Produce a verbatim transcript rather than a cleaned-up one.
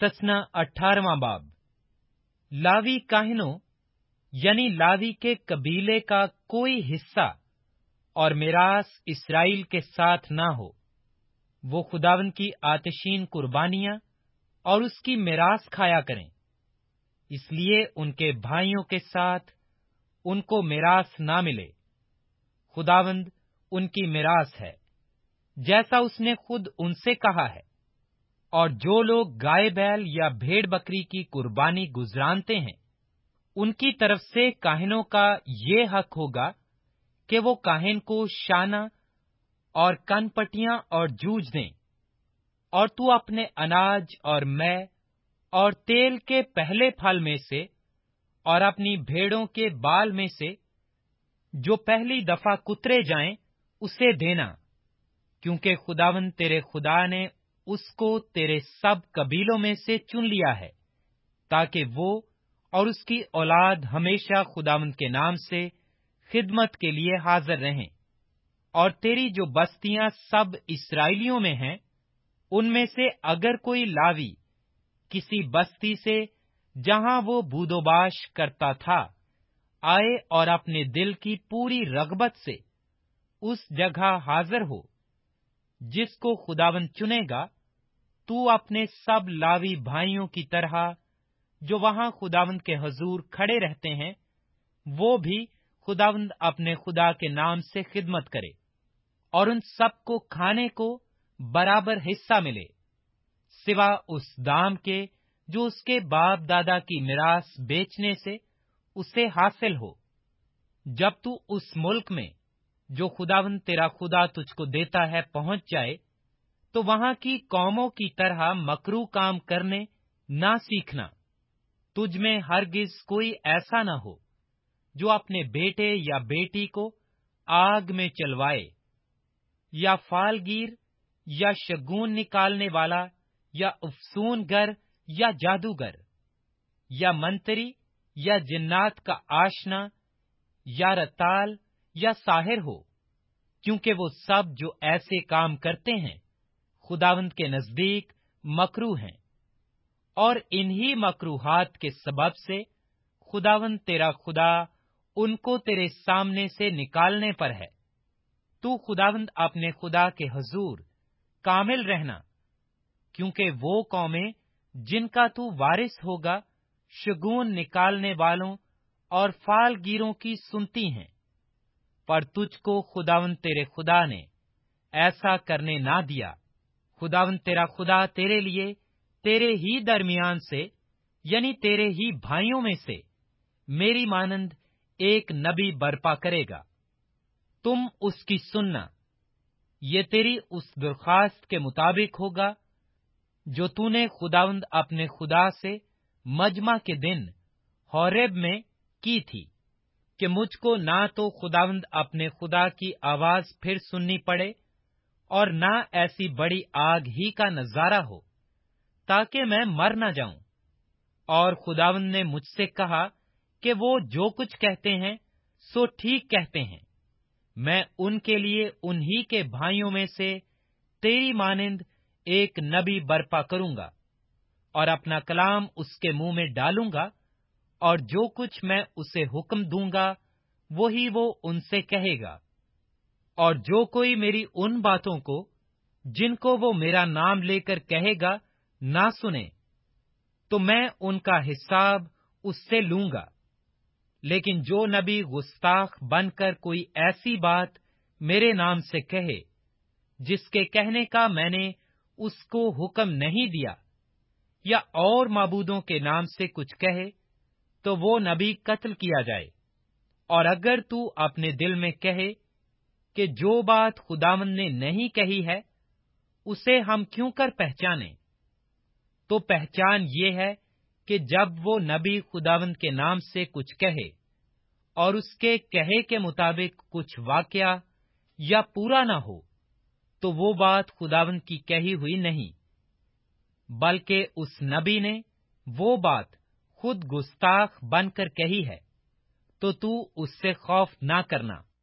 मुस्तस्ना अठारहवां बाब। लावी काहिनों यानी लावी के कबीले का कोई हिस्सा और मिरास इस्राएल के साथ ना हो। वो खुदावंद की आतिशीन कुर्बानियां और उसकी मिरास खाया करें, इसलिए उनके भाइयों के साथ उनको मिरास ना मिले। खुदावंद उनकी मिरास है, जैसा उसने खुद उनसे कहा है। और जो लोग गाय बैल या भेड़ बकरी की कुर्बानी गुजरानते हैं, उनकी तरफ से काहिनों का ये हक होगा कि वो काहिन को शाना और कनपटियां और जूझ दें। और तू अपने अनाज और मै और तेल के पहले फल में से और अपनी भेड़ों के बाल में से जो पहली दफा कुतरे जाएं, उसे देना, क्योंकि खुदावंद तेरे खुदा ने उसको तेरे सब कबीलों में से चुन लिया है, ताकि वो और उसकी औलाद हमेशा खुदावंद के नाम से खिदमत के लिए हाजिर रहें। और तेरी जो बस्तियां सब इस्राएलियों में हैं, उनमें से अगर कोई लावी किसी बस्ती से जहां वो बूदोबाश करता था आए और अपने दिल की पूरी रगबत से उस जगह हाजिर हो जिसको खुदावंद चुनेगा, तू अपने सब लावी भाइयों की तरह जो वहां खुदावंद के हजूर खड़े रहते हैं, वो भी खुदावंद अपने खुदा के नाम से खिदमत करे, और उन सब को खाने को बराबर हिस्सा मिले, सिवा उस दाम के जो उसके बाप दादा की मिरास बेचने से उसे हासिल हो। जब तू उस मुल्क में जो खुदावंद तेरा खुदा तुझको देता है पहुंच जाए, तो वहां की कौमों की तरह मकरू काम करने ना सीखना। तुझ में हरगिज कोई ऐसा न हो जो अपने बेटे या बेटी को आग में चलवाए, या फालगीर या शगुन निकालने वाला या अफसूनगर या जादूगर या मंत्री या जिन्नात का आशना या रताल या साहिर हो, क्योंकि वो सब जो ऐसे काम करते हैं खुदावंद के नजदीक मकरू हैं। और इन्हीं मकरूहात के सबब से खुदावंद तेरा खुदा उनको तेरे सामने से निकालने पर है। तू खुदावंद अपने खुदा के हजूर कामिल रहना, क्योंकि वो कौमें जिनका तू वारिस होगा शगुन निकालने वालों और फालगीरों की सुनती हैं। पर तुझको खुदावंद तेरे खुदा ने ऐसा करने ना दिया। खुदावंद तेरा खुदा तेरे लिए तेरे ही दरमियान से यानी तेरे ही भाइयों में से मेरी मानंद एक नबी बर्पा करेगा। तुम उसकी सुनना। ये तेरी उस दरख्वास्त के मुताबिक होगा जो तूने खुदावंद अपने खुदा से मजमा के दिन होरेब में की थी, कि मुझको ना तो खुदावंद अपने खुदा की आवाज फिर सुननी पड़े और ना ऐसी बड़ी आग ही का नजारा हो, ताकि मैं मर न जाऊं। और खुदावंद ने मुझसे कहा कि वो जो कुछ कहते हैं सो ठीक कहते हैं। मैं उनके लिए उन्हीं के भाइयों में से तेरी मानिंद एक नबी बर्पा करूंगा और अपना कलाम उसके मुंह में डालूंगा, और जो कुछ मैं उसे हुक्म दूंगा वही वो उनसे कहेगा। और जो कोई मेरी उन बातों को जिनको वो मेरा नाम लेकर कहेगा ना सुने, तो मैं उनका हिसाब उससे लूंगा। लेकिन जो नबी गुस्ताख बनकर कोई ऐसी बात मेरे नाम से कहे जिसके कहने का मैंने उसको हुक्म नहीं दिया, या और माबूदों के नाम से कुछ कहे, तो वो नबी कत्ल किया जाए। और अगर तू अपने दिल में कहे कि जो बात खुदावंद ने नहीं कही है उसे हम क्यों कर पहचाने, तो पहचान ये है कि जब वो नबी खुदावंद के नाम से कुछ कहे और उसके कहे के मुताबिक कुछ वाकया या पूरा ना हो, तो वो बात खुदावंद की कही हुई नहीं, बल्कि उस नबी ने वो बात खुद गुस्ताख बनकर कही है। तो तू उससे खौफ ना करना।